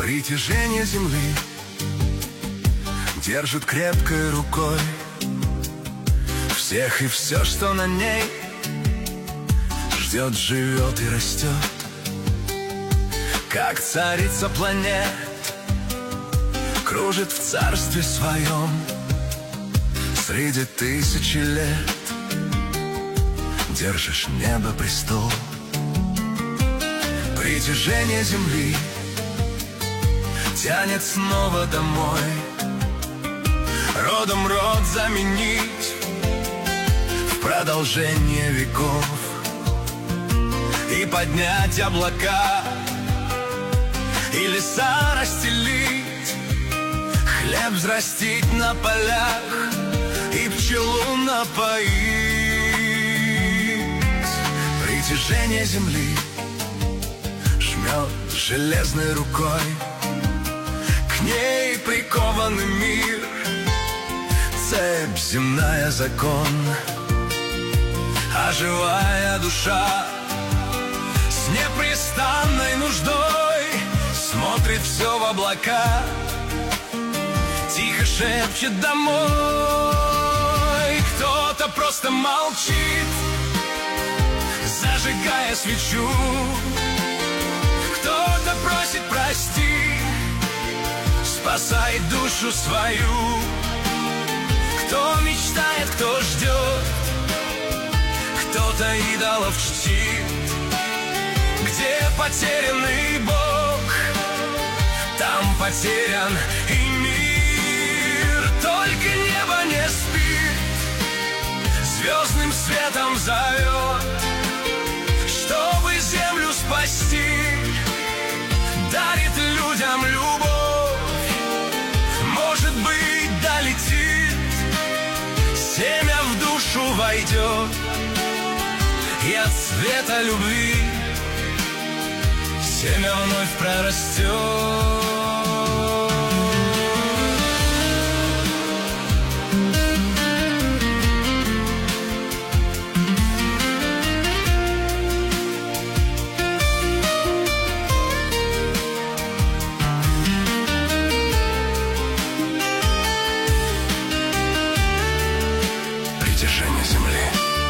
Притяжение земли держит крепкой рукой всех и все, что на ней ждет, живет и растет. Как царица планет кружит в царстве своем среди тысячи лет. Держишь небо престол. Притяжение земли тянет снова домой, родом род заменить в продолжение веков и поднять облака, и леса расстелить, хлеб взрастить на полях и пчелу напоить. Притяжение земли жмет железной рукой, к ней прикованный мир, цепь земная закон, а живая душа с непрестанной нуждой смотрит все в облака, тихо шепчет домой. Кто-то просто молчит, зажигая свечу, кто-то просит прости, спасает душу свою. Кто мечтает, кто ждет, кто-то идолов чтит. Где потерянный Бог, там потерян и мир. Только небо не спит, звездным светом зовет, чтобы землю спасти, дарит людям любовь. Может быть, долетит, семя в душу войдет, и от света любви семя вновь прорастет. Притяжение земли.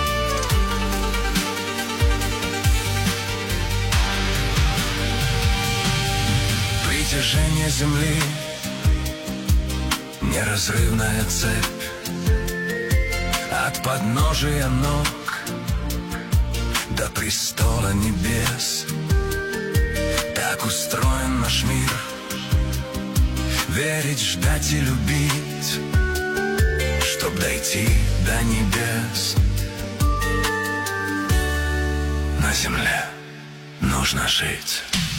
Притяжение земли, неразрывная цепь от подножия ног до престола небес. Так устроен наш мир, верить, ждать и любить, чтоб дойти до небес. На земле нужно жить.